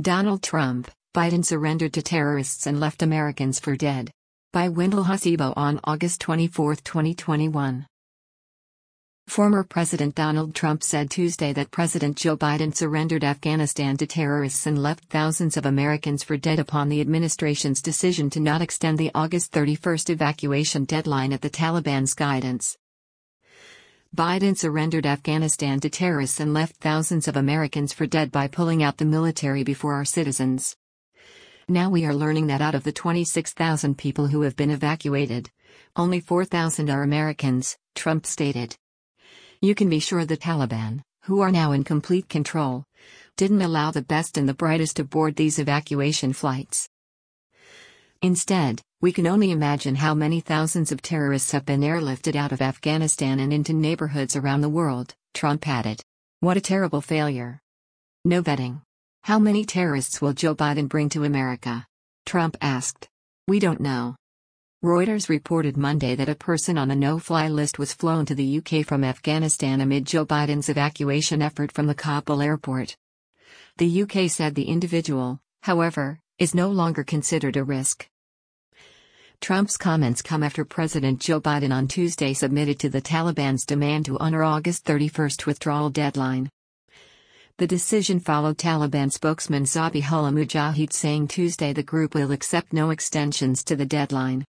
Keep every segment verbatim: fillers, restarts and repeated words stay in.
Donald Trump, Biden surrendered to terrorists and left Americans for dead. By Wendell Husibo on August twenty-fourth, twenty twenty-one. Former President Donald Trump said Tuesday that President Joe Biden surrendered Afghanistan to terrorists and left thousands of Americans for dead upon the administration's decision to not extend the August thirty-first evacuation deadline at the Taliban's guidance. Biden surrendered Afghanistan to terrorists and left thousands of Americans for dead by pulling out the military before our citizens. Now we are learning that out of the twenty-six thousand people who have been evacuated, only four thousand are Americans, Trump stated. You can be sure the Taliban, who are now in complete control, didn't allow the best and the brightest to board these evacuation flights. Instead, we can only imagine how many thousands of terrorists have been airlifted out of Afghanistan and into neighborhoods around the world, Trump added. What a terrible failure. No vetting. How many terrorists will Joe Biden bring to America? Trump asked. We don't know. Reuters reported Monday that a person on a no-fly list was flown to the U K from Afghanistan amid Joe Biden's evacuation effort from the Kabul airport. The U K said the individual, however, is no longer considered a risk. Trump's comments come after President Joe Biden on Tuesday submitted to the Taliban's demand to honor August thirty-first withdrawal deadline. The decision followed Taliban spokesman Zabihullah Mujahid saying Tuesday the group will accept no extensions to the deadline.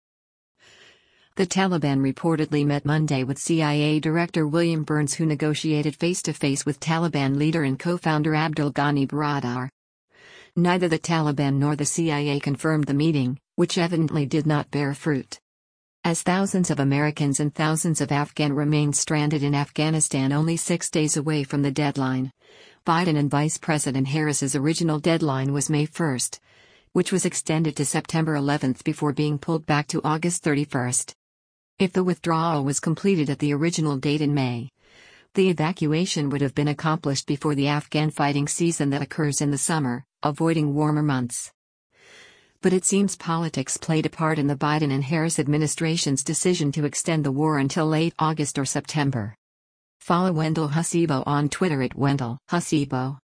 The Taliban reportedly met Monday with C I A Director William Burns, who negotiated face-to-face with Taliban leader and co-founder Abdul Ghani Baradar. Neither the Taliban nor the C I A confirmed the meeting, which evidently did not bear fruit. As thousands of Americans and thousands of Afghans remain stranded in Afghanistan only six days away from the deadline, Biden and Vice President Harris's original deadline was May first, which was extended to September eleventh before being pulled back to August thirty-first. If the withdrawal was completed at the original date in May, the evacuation would have been accomplished before the Afghan fighting season that occurs in the summer, avoiding warmer months. But it seems politics played a part in the Biden and Harris administration's decision to extend the war until late August or September. Follow Wendell Husibo on Twitter at Wendell Husibo.